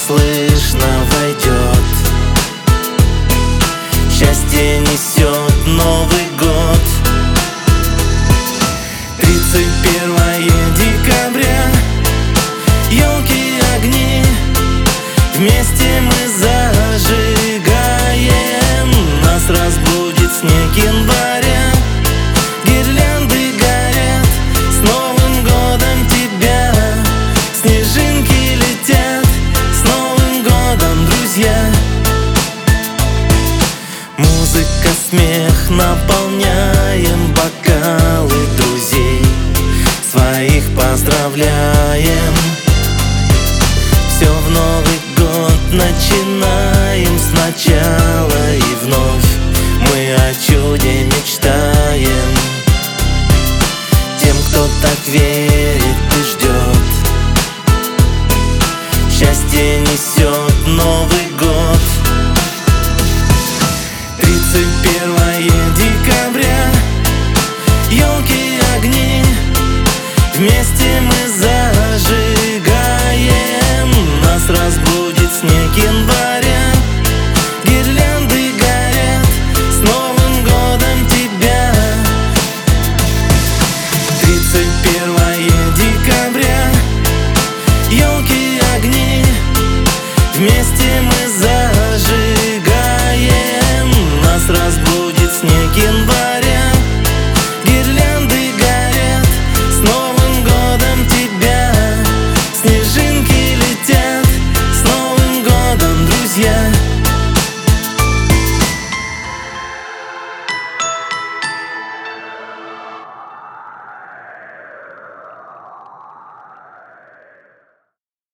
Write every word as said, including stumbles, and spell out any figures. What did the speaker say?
слышно войдет. Счастье несет Новый год. Тридцать первое декабря, елки, огни, вместе мы зажигаем. Нас разбудит снег января, гирлянды горят. С Новым годом тебя, снежинки летят. С Новым годом, друзья! Музыка, смех, наполняем бокалы друзей. Своих поздравляем. Все в Новый год начинаем сначала, и вновь мы о чуде мечтаем. Тем, кто так верит и ждет, счастье несет Новый год. Тридцать первое декабря, елки, огни, вместе мы зажигаем. Нас разбудит снег января, гирлянды горят. С Новым годом тебя! Тридцать